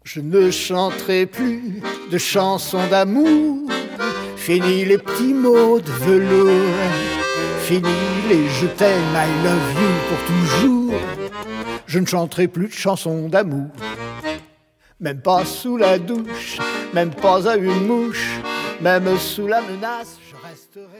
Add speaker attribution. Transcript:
Speaker 1: Je ne chanterai plus de chansons d'amour. Fini les petits mots de velours. Fini les je t'aime, I love you pour toujours. Je ne chanterai plus de chansons d'amour. Même pas sous la douche, même pas à une mouche, même sous la menace, je resterai.